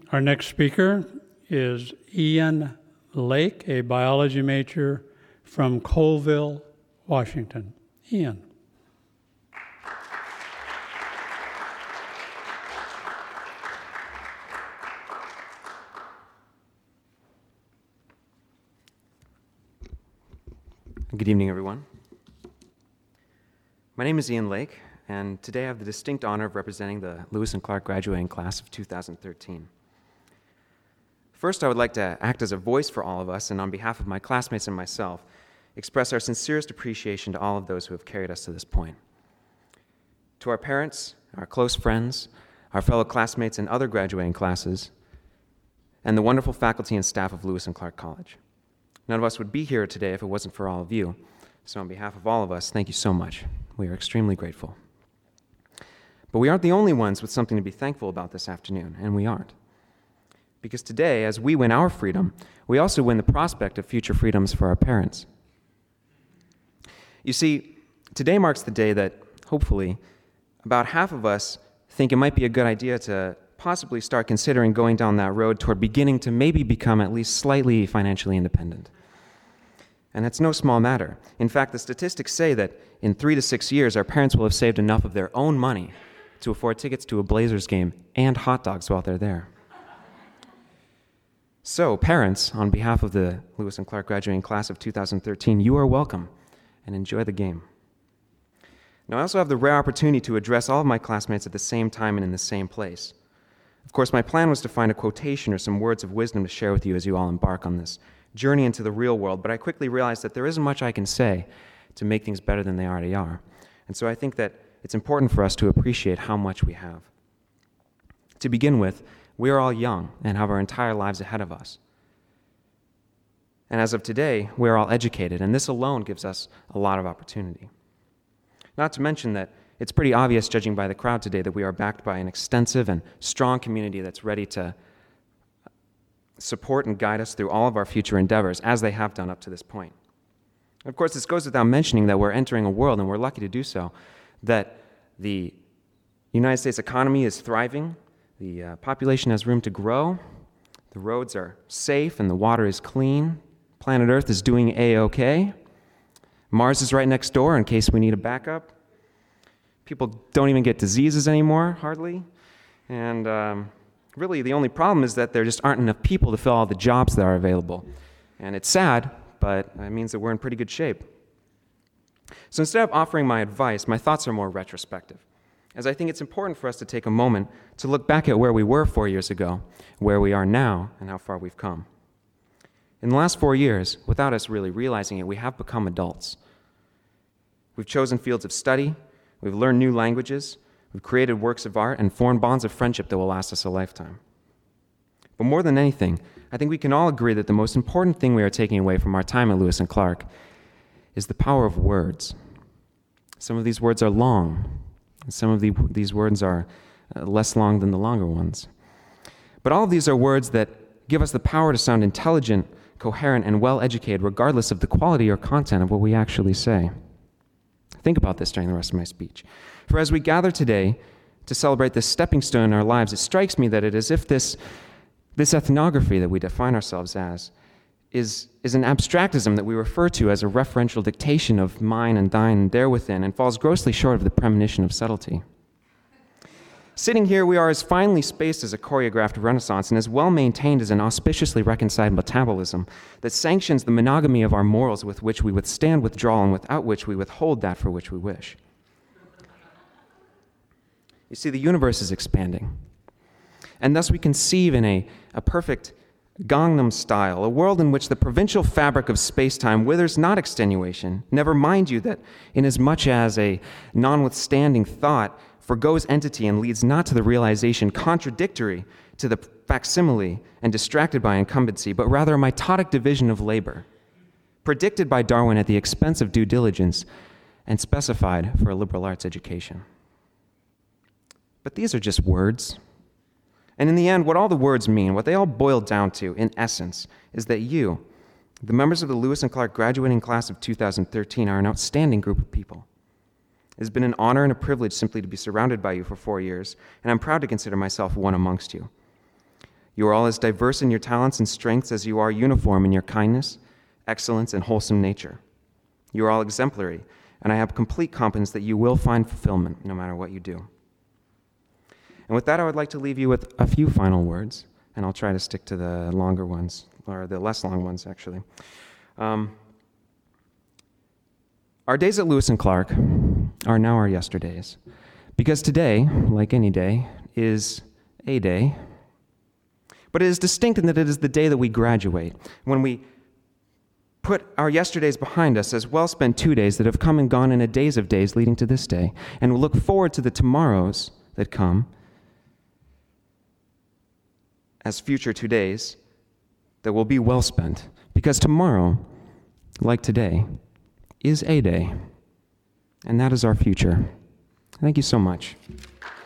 Our next speaker is Ian Lake, a biology major from Colville, Washington. Ian. Good evening, everyone. My name is Ian Lake, and today I have the distinct honor of representing the Lewis and Clark graduating class of 2013. First, I would like to act as a voice for all of us, and on behalf of my classmates and myself, express our sincerest appreciation to all of those who have carried us to this point. To our parents, our close friends, our fellow classmates in other graduating classes, and the wonderful faculty and staff of Lewis and Clark College. None of us would be here today if it wasn't for all of you. So on behalf of all of us, thank you so much. We are extremely grateful. But we aren't the only ones with something to be thankful about this afternoon, and we aren't. Because today, as we win our freedom, we also win the prospect of future freedoms for our parents. You see, today marks the day that, hopefully, about half of us think it might be a good idea to possibly start considering going down that road toward beginning to maybe become at least slightly financially independent. And that's no small matter. In fact, the statistics say that in 3 to 6 years, our parents will have saved enough of their own money to afford tickets to a Blazers game and hot dogs while they're there. So, parents, on behalf of the Lewis and Clark graduating class of 2013, you are welcome and enjoy the game. Now, I also have the rare opportunity to address all of my classmates at the same time and in the same place. Of course, my plan was to find a quotation or some words of wisdom to share with you as you all embark on this journey into the real world, but I quickly realized that there isn't much I can say to make things better than they already are. And so I think that it's important for us to appreciate how much we have. To begin with, we are all young and have our entire lives ahead of us. And as of today, we are all educated, and this alone gives us a lot of opportunity. Not to mention that it's pretty obvious, judging by the crowd today, that we are backed by an extensive and strong community that's ready to support and guide us through all of our future endeavors, as they have done up to this point. Of course, this goes without mentioning that we're entering a world, and we're lucky to do so, that the United States economy is thriving, the population has room to grow, the roads are safe, and the water is clean, planet Earth is doing A-OK, Mars is right next door in case we need a backup, people don't even get diseases anymore, hardly, and really, the only problem is that there just aren't enough people to fill all the jobs that are available. And it's sad, but it means that we're in pretty good shape. So instead of offering my advice, my thoughts are more retrospective, as I think it's important for us to take a moment to look back at where we were 4 years ago, where we are now, and how far we've come. In the last 4 years, without us really realizing it, we have become adults. We've chosen fields of study, we've learned new languages, we've created works of art and formed bonds of friendship that will last us a lifetime. But more than anything, I think we can all agree that the most important thing we are taking away from our time at Lewis and Clark is the power of words. Some of these words are long, and some of these words are less long than the longer ones. But all of these are words that give us the power to sound intelligent, coherent, and well-educated, regardless of the quality or content of what we actually say. Think about this during the rest of my speech. For as we gather today to celebrate this stepping stone in our lives, it strikes me that it is as if this ethnography that we define ourselves as is an abstractism that we refer to as a referential dictation of mine and thine and there within, and falls grossly short of the premonition of subtlety. Sitting here, we are as finely spaced as a choreographed Renaissance and as well-maintained as an auspiciously reconciled metabolism that sanctions the monogamy of our morals with which we withstand withdrawal and without which we withhold that for which we wish. You see, the universe is expanding. And thus we conceive in a perfect Gangnam style, a world in which the provincial fabric of space-time withers not extenuation, never mind you that inasmuch as a notwithstanding thought forgoes entity and leads not to the realization contradictory to the facsimile and distracted by incumbency, but rather a mitotic division of labor, predicted by Darwin at the expense of due diligence and specified for a liberal arts education. But these are just words. And in the end, what all the words mean, what they all boil down to, in essence, is that you, the members of the Lewis and Clark graduating class of 2013, are an outstanding group of people. It has been an honor and a privilege simply to be surrounded by you for 4 years, and I'm proud to consider myself one amongst you. You are all as diverse in your talents and strengths as you are uniform in your kindness, excellence, and wholesome nature. You are all exemplary, and I have complete confidence that you will find fulfillment no matter what you do. And with that, I would like to leave you with a few final words, and I'll try to stick to the longer ones, or the less long ones, actually. Our days at Lewis and Clark are now our yesterdays, because today, like any day, is a day. But it is distinct in that it is the day that we graduate, when we put our yesterdays behind us as well spent 2 days that have come and gone in a days of days leading to this day, and we look forward to the tomorrows that come as future 2 days that will be well spent, because tomorrow, like today, is a day, and that is our future. Thank you so much.